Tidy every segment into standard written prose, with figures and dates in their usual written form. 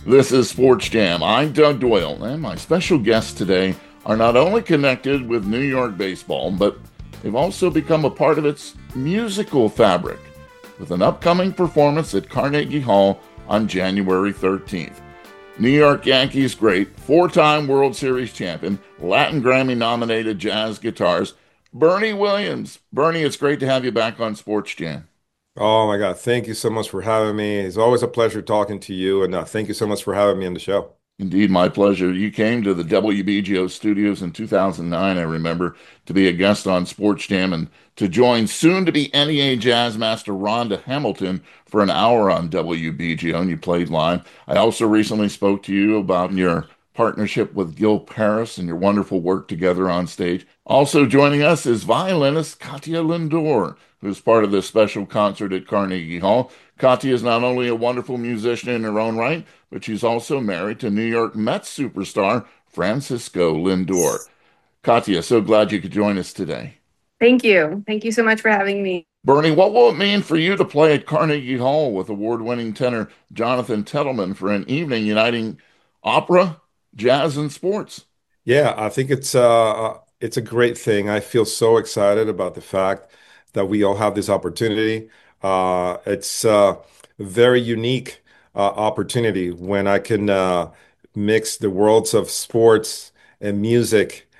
This is Sports Jam. I'm Doug Doyle, and my special guests today are not only connected with New York baseball, but they've also become a part of its musical fabric with an upcoming performance at Carnegie Hall on January 13th. New York Yankees great, four-time World Series champion, Latin Grammy-nominated jazz guitarist, Bernie Williams. Bernie, it's great to have you back on Sports Jam. Oh my God. Thank you so much for having me. It's always a pleasure talking to you. And thank you so much for having me on the show. Indeed, my pleasure. You came to the WBGO studios in 2009, I remember, to be a guest on Sports Jam and to join soon to be NEA Jazz Master Rhonda Hamilton for an hour on WBGO, and you played live. I also recently spoke to you about your partnership with Gil Paris and your wonderful work together on stage. Also joining us is violinist Katya Lindor, who's part of this special concert at Carnegie Hall. Katya is not only a wonderful musician in her own right, but she's also married to New York Mets superstar Francisco Lindor. Katya, so glad you could join us today. Thank you. Thank you so much for having me. Bernie, what will it mean for you to play at Carnegie Hall with award-winning tenor Jonathan Tettleman for an evening uniting opera, jazz, and sports? Yeah, I think it's a great thing. I feel so excited about the fact that we all have this opportunity. It's a very unique opportunity when I can mix the worlds of sports and music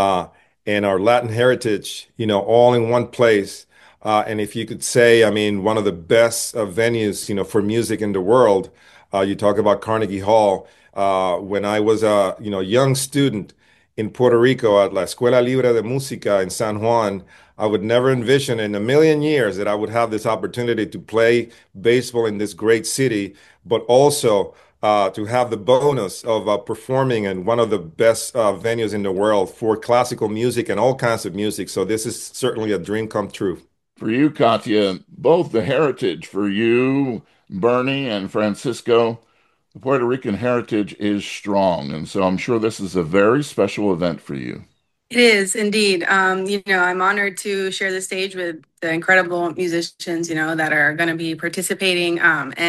and our Latin heritage, all in one place. And if you could say, I mean, one of the best venues, for music in the world, you talk about Carnegie Hall. When I was a, young student in Puerto Rico at La Escuela Libre de Música in San Juan, I would never envision in a million years that I would have this opportunity to play baseball in this great city, but also to have the bonus of performing in one of the best venues in the world for classical music and all kinds of music. So this is certainly a dream come true. For you, Katya, both the heritage for you, Bernie, and Francisco, the Puerto Rican heritage is strong. And so I'm sure this is a very special event for you. It is indeed. I'm honored to share the stage with the incredible musicians, that are going to be participating.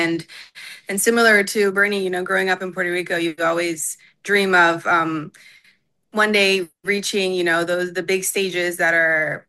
And similar to Bernie, growing up in Puerto Rico, you always dream of one day reaching, the big stages that are,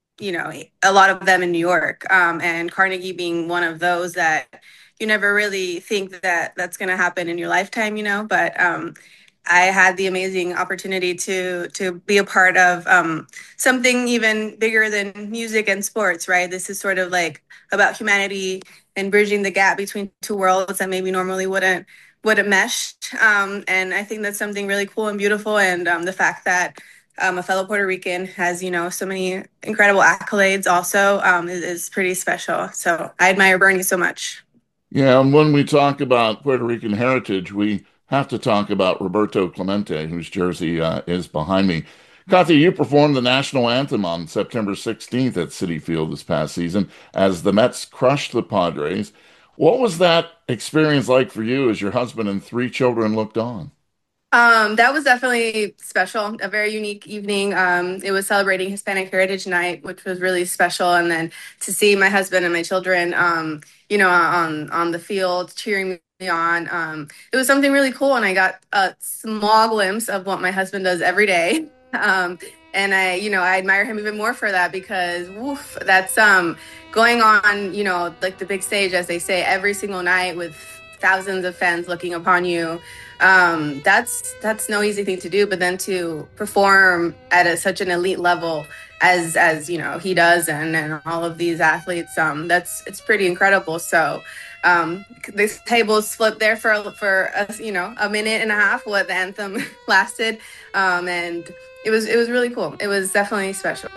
a lot of them in New York, and Carnegie being one of those that you never really think that that's going to happen in your lifetime, but I had the amazing opportunity to be a part of something even bigger than music and sports, right? This is sort of like about humanity and bridging the gap between two worlds that maybe normally wouldn't mesh. And I think that's something really cool and beautiful. And the fact that a fellow Puerto Rican has, so many incredible accolades also is pretty special. So I admire Bernie so much. Yeah, and when we talk about Puerto Rican heritage, we have to talk about Roberto Clemente, whose jersey is behind me. Katya, you performed the national anthem on September 16th at Citi Field this past season as the Mets crushed the Padres. What was that experience like for you as your husband and three children looked on? That was definitely special, a very unique evening. It was celebrating Hispanic Heritage Night, which was really special. And then to see my husband and my children, on the field cheering me on, it was something really cool. And I got a small glimpse of what my husband does every day. And I admire him even more for that because, woof, that's going on, like the big stage, as they say, every single night with thousands of fans looking upon you. That's no easy thing to do, but then to perform at such an elite level as he does, and all of these athletes, it's pretty incredible. So this tables flipped there for a minute and a half what the anthem lasted, and it was really cool. It was definitely special.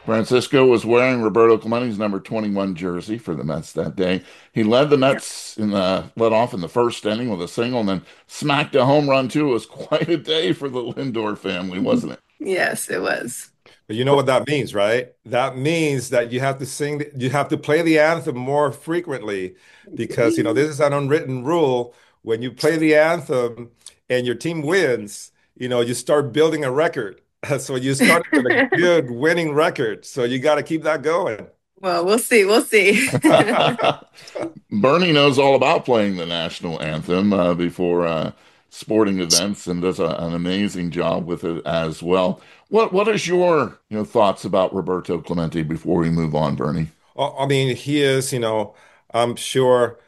Francisco was wearing Roberto Clemente's number 21 jersey for the Mets that day. He led the Mets led off in the first inning with a single and then smacked a home run too. It was quite a day for the Lindor family, wasn't it? Yes, it was. But you know what that means, right? That means that you have to you have to play the anthem more frequently because, this is an unwritten rule. When you play the anthem and your team wins, you start building a record. So you started with a good winning record. So you got to keep that going. Well, we'll see. We'll see. Bernie knows all about playing the national anthem before sporting events and does an amazing job with it as well. What is your thoughts about Roberto Clemente before we move on, Bernie? I mean, he is, I'm sure,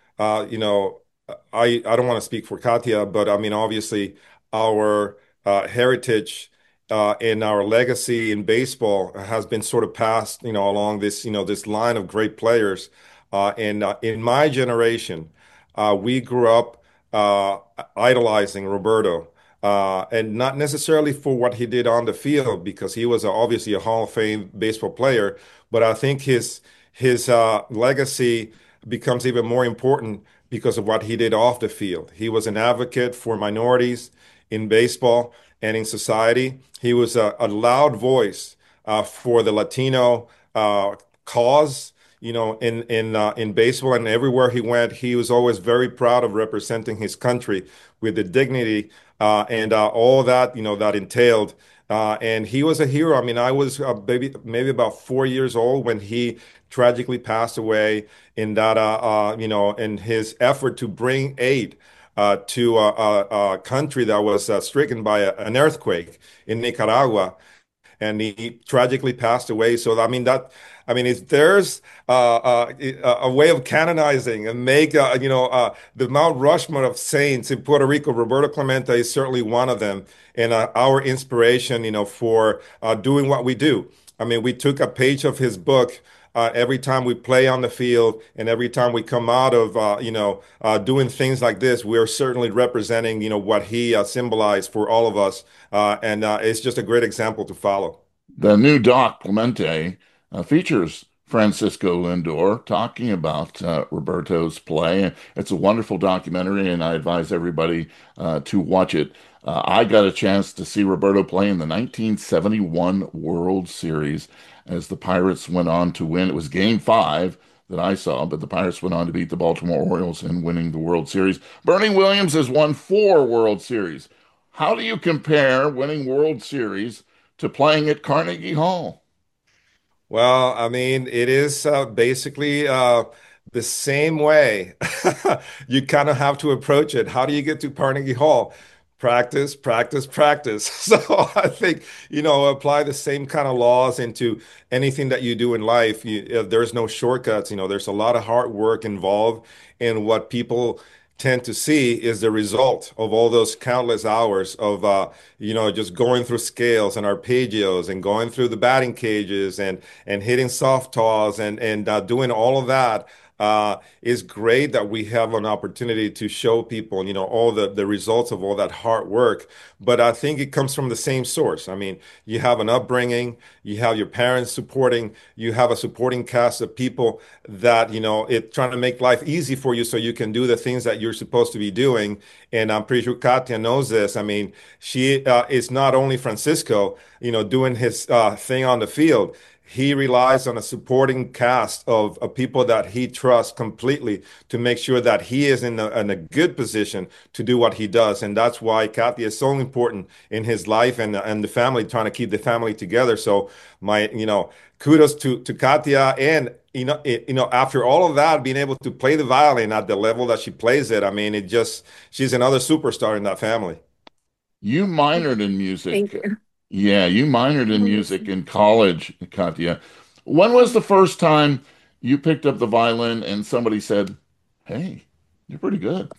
I don't want to speak for Katia, but I mean, obviously, our heritage and our legacy in baseball has been sort of passed, along this, this line of great players. And in my generation, we grew up idolizing Roberto. And not necessarily for what he did on the field, because he was obviously a Hall of Fame baseball player, but I think his legacy becomes even more important because of what he did off the field. He was an advocate for minorities in baseball and in society. He was a loud voice for the Latino cause. In baseball, and everywhere he went, he was always very proud of representing his country with the dignity and all that that entailed. And he was a hero. I mean, I was maybe about 4 years old when he tragically passed away in that in his effort to bring aid to a country that was stricken by an earthquake in Nicaragua, and he tragically passed away. So I mean, if there's a way of canonizing and make the Mount Rushmore of saints in Puerto Rico, Roberto Clemente is certainly one of them, and our inspiration, for doing what we do. I mean, we took a page of his book. Every time we play on the field and every time we come out of, doing things like this, we're certainly representing, what he symbolized for all of us. And it's just a great example to follow. The new doc Clemente features Francisco Lindor talking about Roberto's play. It's a wonderful documentary, and I advise everybody to watch it. I got a chance to see Roberto play in the 1971 World Series as the Pirates went on to win. It was Game 5 that I saw, but the Pirates went on to beat the Baltimore Orioles in winning the World Series. Bernie Williams has won 4 World Series. How do you compare winning World Series to playing at Carnegie Hall? Well, I mean, it is basically the same way. You kind of have to approach it. How do you get to Carnegie Hall? Practice, practice, practice. So I think, apply the same kind of laws into anything that you do in life. There's no shortcuts. There's a lot of hard work involved. And what people tend to see is the result of all those countless hours of just going through scales and arpeggios and going through the batting cages and hitting soft toss and doing all of that. Is great that we have an opportunity to show people, all the results of all that hard work. But I think it comes from the same source. I mean, you have an upbringing, you have your parents supporting, you have a supporting cast of people that, it trying to make life easy for you so you can do the things that you're supposed to be doing. And I'm pretty sure Katia knows this. I mean, she is not only Francisco, doing his thing on the field. He relies on a supporting cast of people that he trusts completely to make sure that he is in a good position to do what he does. And that's why Kathy is so important in his life and the family, trying to keep the family together. So my, kudos to Katia. And, after all of that, being able to play the violin at the level that she plays it, I mean, she's another superstar in that family. You minored in Thank music. you. Yeah, you minored in music in college, Katya. When was the first time you picked up the violin and somebody said, "Hey, you're pretty good"?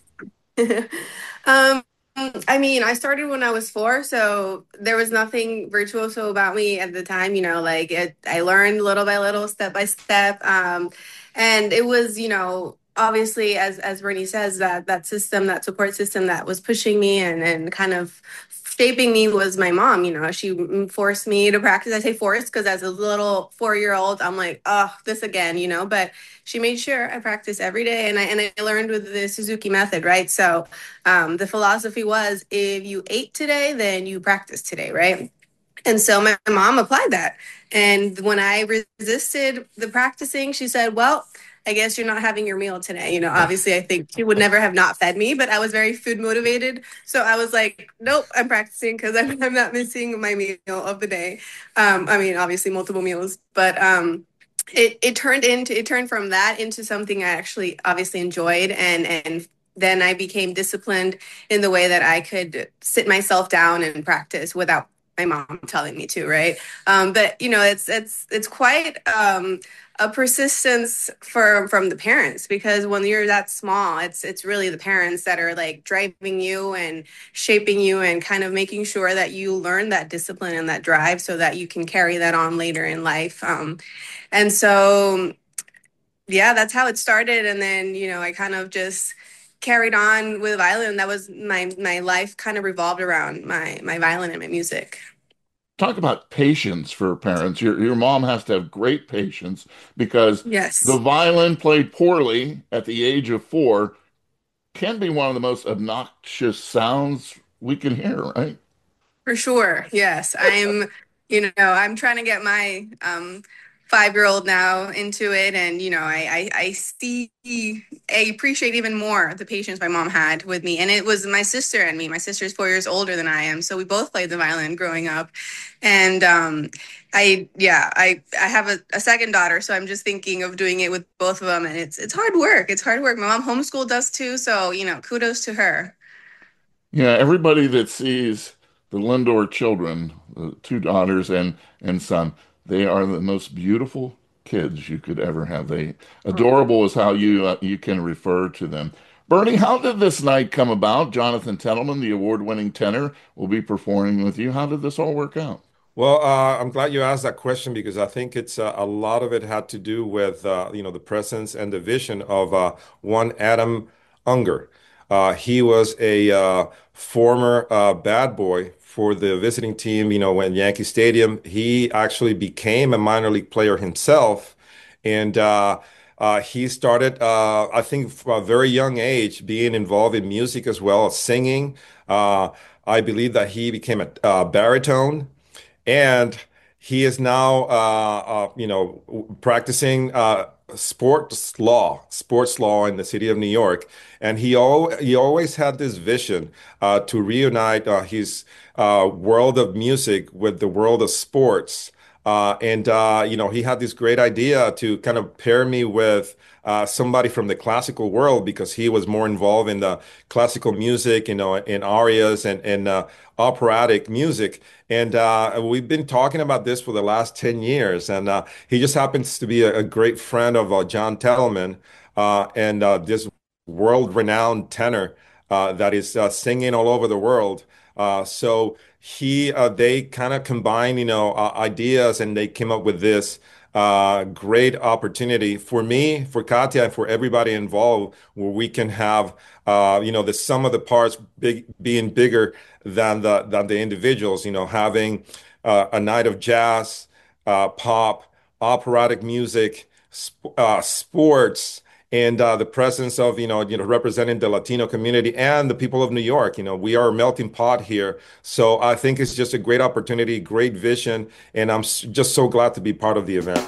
Um, I mean, I started when I was 4, so there was nothing virtuoso about me at the time, like I learned little by little, step by step. And it was, obviously as Bernie says, that system, that support system that was pushing me and kind of shaping me was my mom. She forced me to practice. I say forced because as a little 4-year old, I'm like, oh, this again, but she made sure I practice every day. And I learned with the Suzuki method, right? So the philosophy was if you ate today, then you practice today, right? And so my mom applied that. And when I resisted the practicing, she said, well, I guess you're not having your meal today. Obviously, I think she would never have not fed me, but I was very food motivated. So I was like, nope, I'm practicing because I'm not missing my meal of the day. I mean, obviously, multiple meals, but it turned from that into something I actually obviously enjoyed. And then I became disciplined in the way that I could sit myself down and practice without my mom telling me to, right? But it's quite a persistence from the parents because when you're that small, it's really the parents that are like driving you and shaping you and kind of making sure that you learn that discipline and that drive so that you can carry that on later in life. And so yeah, that's how it started. And then I kind of just carried on with violin. That was my life kind of revolved around my violin and my music. Talk about patience for parents. Your mom has to have great patience because the Yes. violin played poorly at the age of 4 can be one of the most obnoxious sounds we can hear, right? For sure. Yes. I'm trying to get my 5-year-old now into it. And, I see, I appreciate even more the patience my mom had with me. And it was my sister and me. My sister's 4 years older than I am. So we both played the violin growing up. And I have a second daughter. So I'm just thinking of doing it with both of them. And it's hard work. It's hard work. My mom homeschooled us too. So, kudos to her. Yeah, everybody that sees the Lindor children, the two daughters and son, they are the most beautiful kids you could ever have. They adorable is how you can refer to them. Bernie, how did this night come about? Jonathan Tettleman, the award-winning tenor, will be performing with you. How did this all work out? Well, I'm glad you asked that question because I think it's a lot of it had to do with the presence and the vision of one Adam Unger. He was a former bad boy for the visiting team, when Yankee Stadium. He actually became a minor league player himself, and he started, I think, from a very young age, being involved in music as well as singing. I believe that he became a baritone and he is now practicing sports law in the city of New York. And he always had this vision to reunite his world of music with the world of sports. He had this great idea to kind of pair me with somebody from the classical world because he was more involved in the classical music, in arias and operatic music. And we've been talking about this for the last 10 years. And he just happens to be a great friend of John Tellman and this world-renowned tenor that is singing all over the world. So they kind of combine, ideas, and they came up with this great opportunity for me, for Katya, and for everybody involved, where we can have, the sum of the parts being bigger than the individuals. Having a night of jazz, pop, operatic music, sports and the presence of representing the Latino community and the people of New York. We are a melting pot here, so I think it's just a great opportunity, great vision, and I'm just so glad to be part of the event.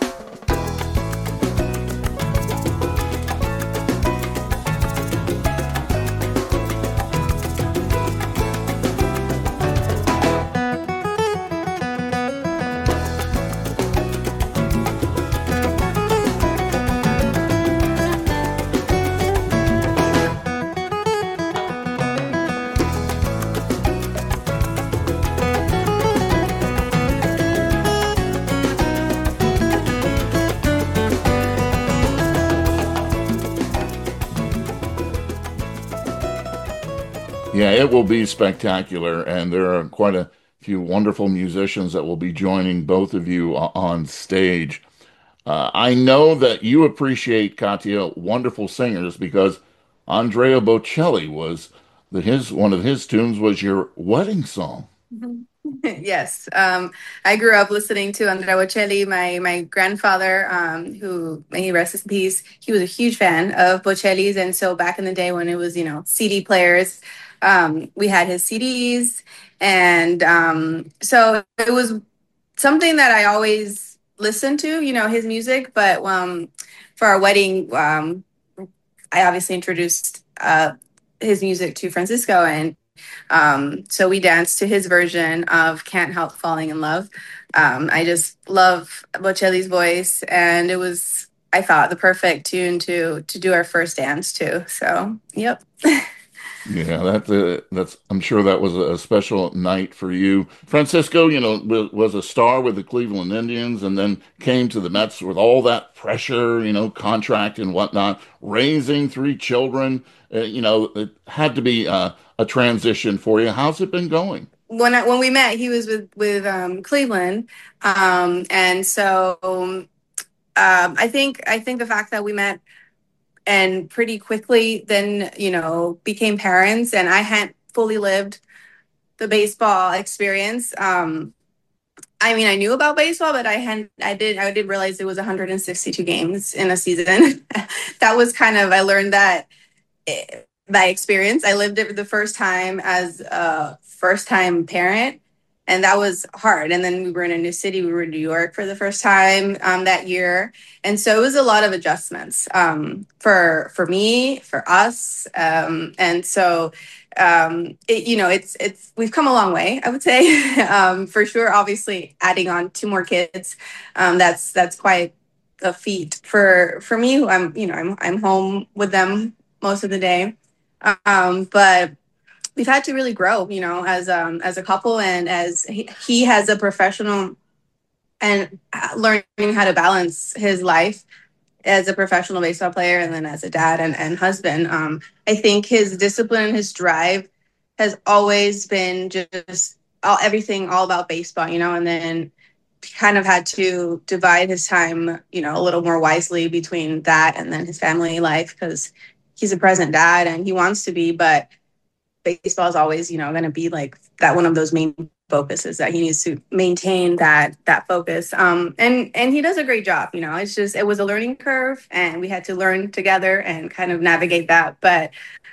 Yeah, it will be spectacular, and there are quite a few wonderful musicians that will be joining both of you on stage. I know that you appreciate, Katya, wonderful singers because Andrea Bocelli was his one of his tunes was your wedding song. Yes. I grew up listening to Andrea Bocelli. My grandfather, who may he rest in peace, he was a huge fan of Bocelli's, and so back in the day when it was, CD players, we had his CDs, and so it was something that I always listened to, his music. But for our wedding, I obviously introduced his music to Francisco, and so we danced to his version of Can't Help Falling in Love. I just love Bocelli's voice, and it was, I thought, the perfect tune to do our first dance to. So, yep. Yeah, that's. I'm sure that was a special night for you. Francisco, was a star with the Cleveland Indians, and then came to the Mets with all that pressure, contract and whatnot. Raising three children, it had to be a transition for you. How's it been going? When we met, he was with Cleveland, and so I think the fact that we met and pretty quickly then became parents, and I hadn't fully lived the baseball experience. I mean, I knew about baseball, but I did realize it was 162 games in a season. That was kind of, I learned that by experience. I lived it the first time as a first time parent, and that was hard. And then we were in a new city. We were in New York for the first time that year, and so it was a lot of adjustments for me, for us, and so it's we've come a long way, I would say, for sure. Obviously, adding on two more kids, that's quite a feat for me. Who I'm home with them most of the day, but we've had to really grow, as a couple, and as he has a professional, and learning how to balance his life as a professional baseball player and then as a dad and husband. I think his discipline, his drive has always been just everything all about baseball, and then kind of had to divide his time, a little more wisely between that and then his family life, because he's a present dad and he wants to be, but baseball is always, going to be like that, one of those main focuses that he needs to maintain that focus. And he does a great job. It was a learning curve, and we had to learn together and kind of navigate that. But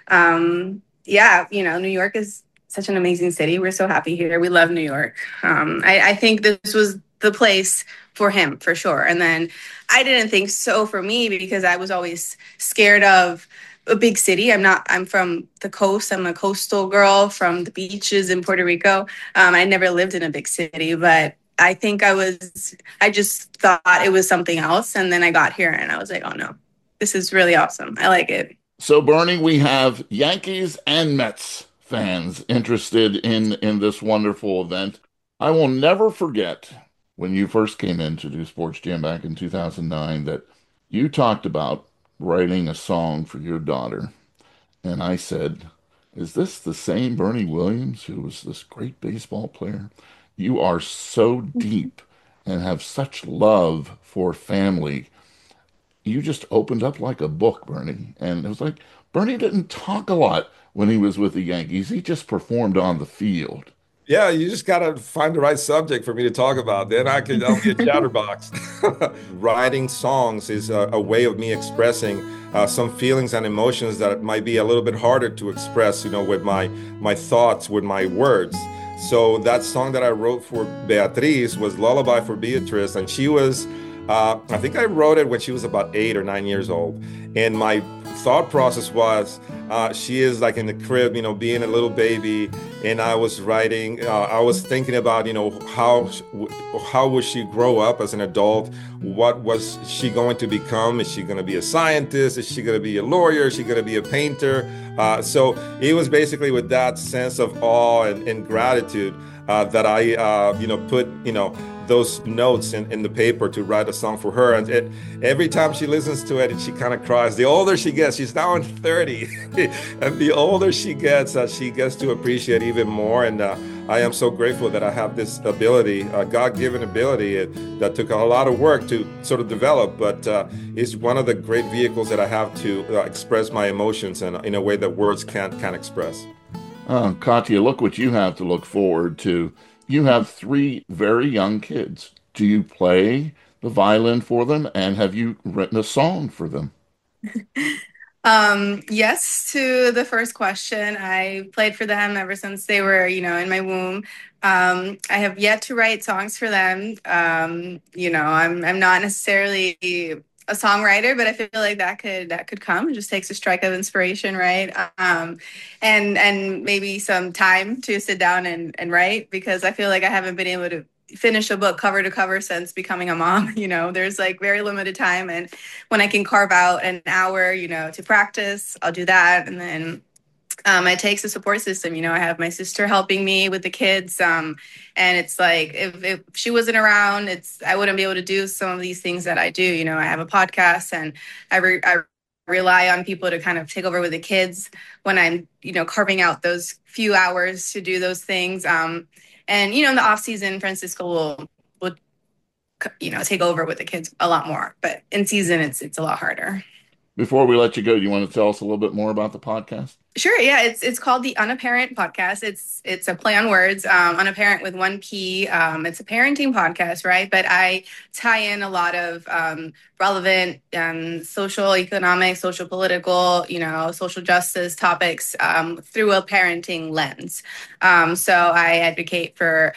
yeah, New York is such an amazing city. We're so happy here. We love New York. I think this was the place for him for sure. And then I didn't think so for me, because I was always scared of a big city. I'm from the coast. I'm a coastal girl from the beaches in Puerto Rico. I never lived in a big city, but I think I just thought it was something else. And then I got here and I was like, oh no, this is really awesome. I like it. So, Bernie, we have Yankees and Mets fans interested in this wonderful event. I will never forget when you first came in to do Sports Jam back in 2009 that you talked about writing a song for your daughter. And I said, is this the same Bernie Williams who was this great baseball player? You are so deep and have such love for family. You just opened up like a book, Bernie. And it was like, Bernie didn't talk a lot when he was with the Yankees. He just performed on the field. Yeah, you just gotta find the right subject for me to talk about. Then I'll be a chatterbox. Writing songs is a way of me expressing some feelings and emotions that might be a little bit harder to express, with my thoughts, with my words. So that song that I wrote for Beatriz was Lullaby for Beatrice, and she was, I think I wrote it when she was about 8 or 9 years old. And my thought process was, she is like in the crib, being a little baby, and I was writing. I was thinking about, how would she grow up as an adult? What was she going to become? Is she going to be a scientist? Is she going to be a lawyer? Is she going to be a painter? So it was basically with that sense of awe and gratitude that I, put, those notes in the paper to write a song for her. And every time she listens to it, she kind of cries. The older she gets, she's now in 30, and the older she gets to appreciate even more. And I am so grateful that I have this ability, a God-given ability that took a lot of work to sort of develop, but is one of the great vehicles that I have to express my emotions in a way that words can't express. Katya, look what you have to look forward to. You have three very young kids. Do you play the violin for them, and have you written a song for them? Yes, to the first question, I played for them ever since they were, in my womb. I have yet to write songs for them. I'm not necessarily a songwriter, but I feel like that could come. It just takes a strike of inspiration, right? And maybe some time to sit down and write because I feel like I haven't been able to finish a book cover to cover since becoming a mom. There's like very limited time, and when I can carve out an hour, to practice, I'll do that. And then it takes a support system. I have my sister helping me with the kids. And it's like, if she wasn't around, I wouldn't be able to do some of these things that I do. I have a podcast and I rely on people to kind of take over with the kids when I'm, carving out those few hours to do those things. And, in the off season, Francisco will take over with the kids a lot more. But in season, it's a lot harder. Before we let you go, do you want to tell us a little bit more about the podcast? Sure. Yeah, it's called the Unapparent Podcast. It's a play on words, unapparent with one P. It's a parenting podcast, right? But I tie in a lot of relevant social, economic, social, political, social justice topics through a parenting lens. So I advocate for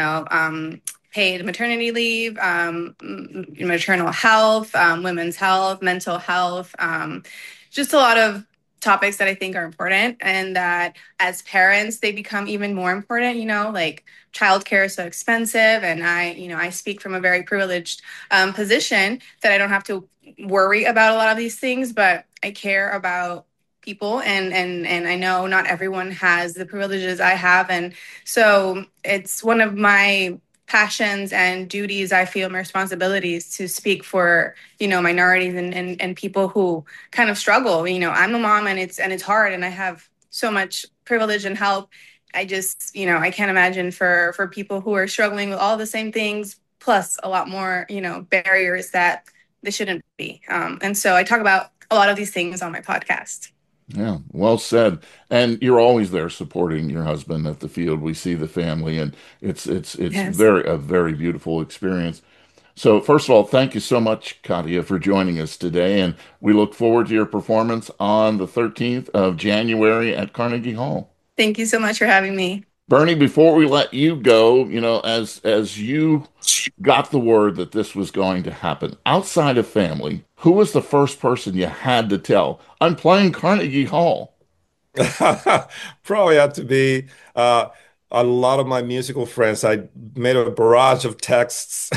paid maternity leave, maternal health, women's health, mental health, just a lot of topics that I think are important and that as parents, they become even more important, like childcare is so expensive. And I speak from a very privileged position that I don't have to worry about a lot of these things, but I care about people and I know not everyone has the privileges I have. And so it's one of my passions and duties, I feel my responsibilities to speak for, minorities and people who kind of struggle. I'm a mom and it's hard and I have so much privilege and help. I just, I can't imagine for people who are struggling with all the same things, plus a lot more, barriers that they shouldn't be. And so I talk about a lot of these things on my podcast. Yeah, well said. And you're always there supporting your husband at the field. We see the family, and it's Yes. a very beautiful experience. So, first of all, thank you so much, Katia, for joining us today, and we look forward to your performance on the 13th of January at Carnegie Hall. Thank you so much for having me. Bernie, before we let you go, as you got the word that this was going to happen outside of family, who was the first person you had to tell? I'm playing Carnegie Hall. Probably had to be a lot of my musical friends. I made a barrage of texts,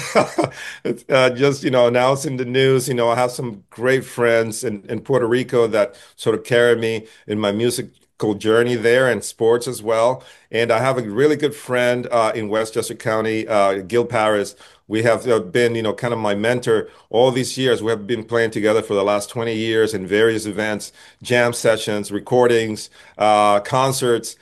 just announcing the news. I have some great friends in Puerto Rico that sort of carry me in my musical journey there and sports as well. And I have a really good friend in Westchester County, Gil Paris. We have been, kind of my mentor all these years. We have been playing together for the last 20 years in various events, jam sessions, recordings, concerts.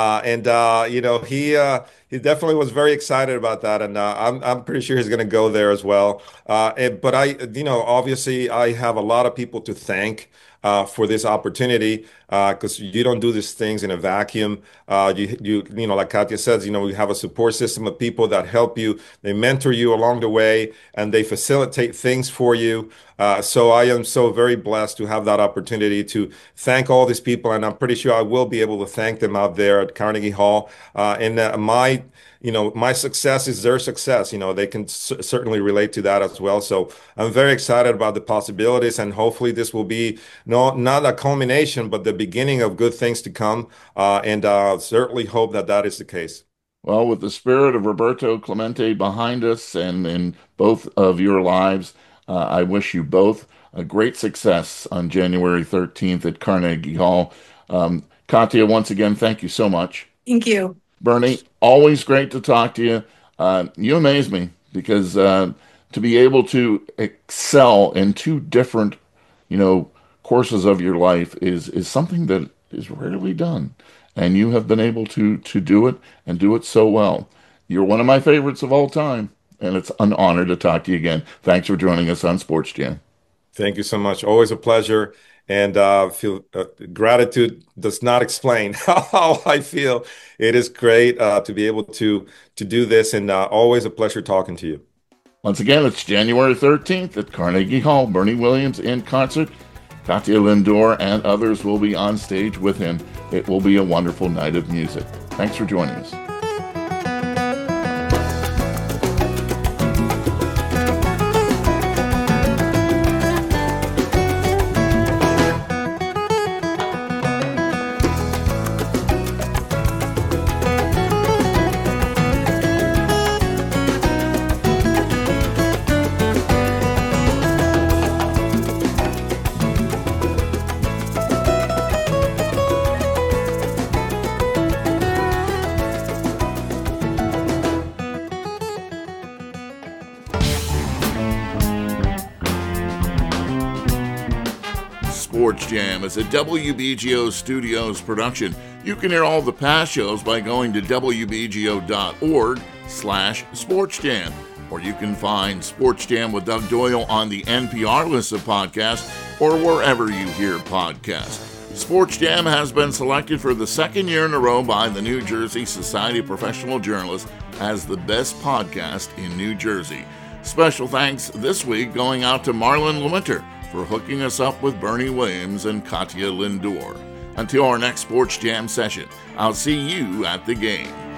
He definitely was very excited about that, and I'm pretty sure he's going to go there as well. But obviously, I have a lot of people to thank for this opportunity because you don't do these things in a vacuum. Like Katya says, we have a support system of people that help you. They mentor you along the way, and they facilitate things for you. So I am so very blessed to have that opportunity to thank all these people, and I'm pretty sure I will be able to thank them out there at Carnegie Hall. And my success is their success. They can certainly relate to that as well. So I'm very excited about the possibilities, and hopefully this will be not a culmination, but the beginning of good things to come. And certainly hope that that is the case. Well, with the spirit of Roberto Clemente behind us and in both of your lives, I wish you both a great success on January 13th at Carnegie Hall. Katia, once again, thank you so much. Thank you. Bernie, always great to talk to you. You amaze me because to be able to excel in two different, courses of your life is something that is rarely done, and you have been able to do it and do it so well. You're one of my favorites of all time, and it's an honor to talk to you again. Thanks for joining us on Sports Jam. Thank you so much. Always a pleasure. and feel gratitude does not explain how I feel. It is great to be able to do this, and always a pleasure talking to you. Once again, it's January 13th at Carnegie Hall. Bernie Williams in concert. Katia Lindor and others will be on stage with him. It will be a wonderful night of music. Thanks for joining us. Sports Jam is a WBGO Studios production. You can hear all the past shows by going to wbgo.org/sportsjam. Or you can find Sports Jam with Doug Doyle on the NPR list of podcasts or wherever you hear podcasts. Sports Jam has been selected for the second year in a row by the New Jersey Society of Professional Journalists as the best podcast in New Jersey. Special thanks this week going out to Marlon Lewinter for hooking us up with Bernie Williams and Katia Lindor. Until our next Sports Jam session, I'll see you at the game.